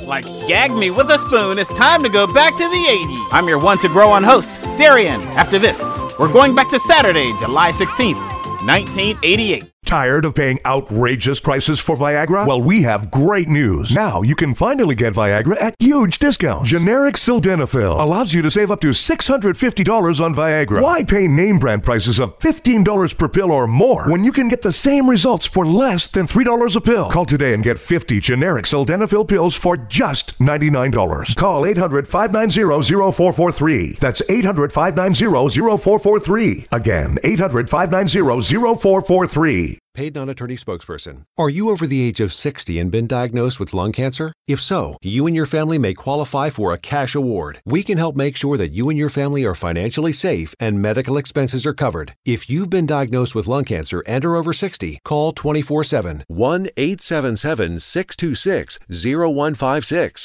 Like Gag Me with a Spoon, it's time to go back to the 80s. I'm your one to grow on host, Darian. After this, we're going back to Saturday, July 16th, 1988. Tired of paying outrageous prices for Viagra? Well, we have great news. Now you can finally get Viagra at huge discounts. Generic Sildenafil allows you to save up to $650 on Viagra. Why pay name brand prices of $15 per pill or more when you can get the same results for less than $3 a pill? Call today and get 50 generic Sildenafil pills for just $99. Call 800-590-0443. That's 800-590-0443. Again, 800-590-0443. Paid non-attorney spokesperson. Are you over the age of 60 and been diagnosed with lung cancer? If so, you and your family may qualify for a cash award. We can help make sure that you and your family are financially safe and medical expenses are covered. If you've been diagnosed with lung cancer and are over 60, call 24/7. 1-877-626-0156.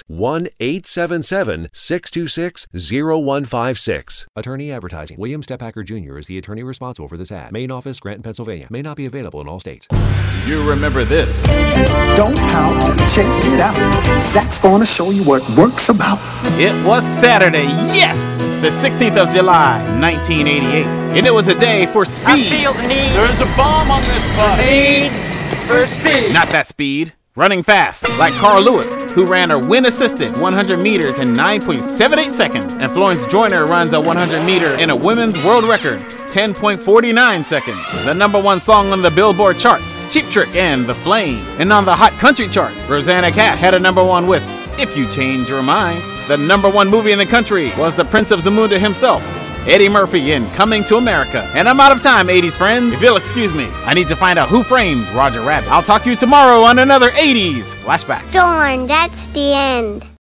1-877-626-0156. Attorney advertising. William Stephacker Jr. is the attorney responsible for this ad. Main office, Granton, Pennsylvania. May not be available in all states. Do you remember this? Don't pout, check it out. Zach's gonna show you what work's about. It was Saturday, yes! The 16th of July, 1988. And it was a day for speed. I feel the need. There's a bomb on this bus. Need for speed. Not that speed. Running fast, like Carl Lewis, who ran a wind-assisted 100 meters in 9.78 seconds. And Florence Joyner runs a 100 meter in a women's world record, 10.49 seconds. The number one song on the Billboard charts, Cheap Trick and The Flame. And on the Hot Country charts, Rosanna Cash had a number one with If You Change Your Mind. The number one movie in the country was the Prince of Zamunda himself, Eddie Murphy in Coming to America. And I'm out of time, 80s friends. If you'll excuse me, I need to find out who framed Roger Rabbit. I'll talk to you tomorrow on another 80s Flashback. Darn, that's the end.